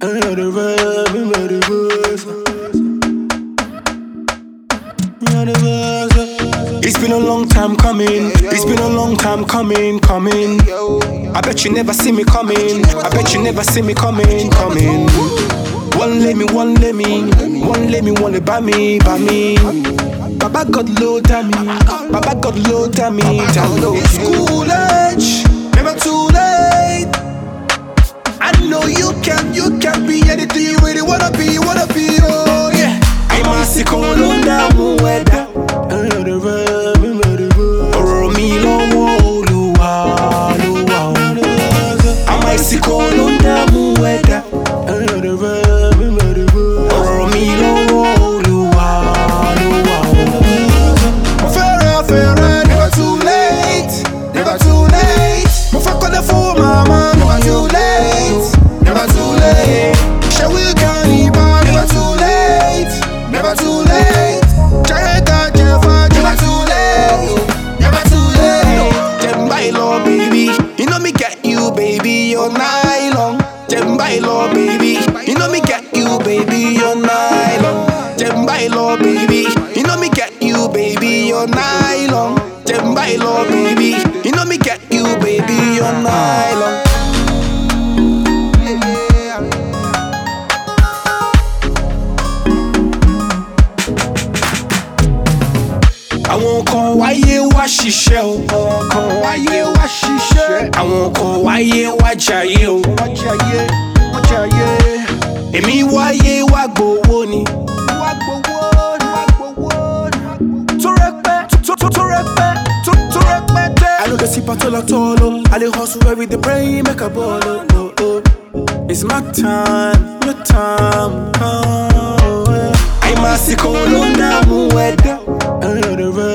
It's been a long time coming. It's been a long time coming. I bet you never see me coming. I bet you never see me coming. One let me, one let buy me. Baba got low damn me. Baba got low damn me. It's school age, never too late. I know you can be anything you really wanna be, oh yeah. I'm a sick on that weather. Or me long I'm a sick on that weather. Or me long fair, never too late. Mufaka the phone, mama, never too late. Shall we go, never too late. Jayaka, Jeffa, never too late. Them by law, baby. You know me get you, baby, all night long. Them by law, baby. You know me get you, baby, all night long. Them by law, baby. You know me get you, baby, all night long. Them by law, baby. You know me get you, baby, all night long. I won't call why you wash your shell. I won't call why you watch your you. Emi why you go woni. I know the sip at all. I dey hustle every day, pray make a ball. It's my time, I'm a sick on that weather.